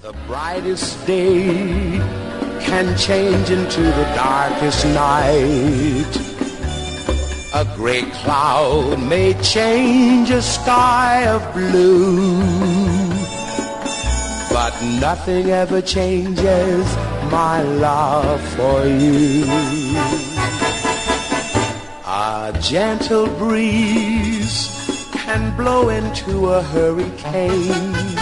The brightest day can change into the darkest night. A gray cloud may change a sky of blue, but nothing ever changes my love for you. A gentle breeze can blow into a hurricane,